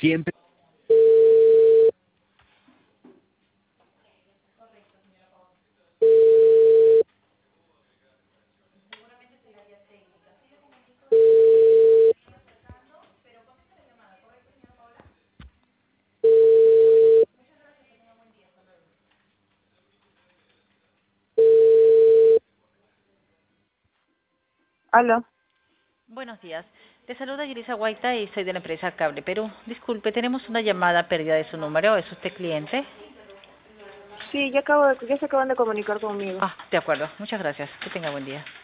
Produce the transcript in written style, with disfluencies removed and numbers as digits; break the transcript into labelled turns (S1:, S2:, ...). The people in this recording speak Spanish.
S1: Siempre.
S2: Aló.
S3: Buenos días. Le saluda Yelisa Guaita y soy de la empresa Cable Perú. Disculpe, tenemos una llamada perdida de su número. ¿Es usted cliente?
S2: Sí, ya se acaban de comunicar conmigo.
S3: Ah, de acuerdo. Muchas gracias. Que tenga buen día.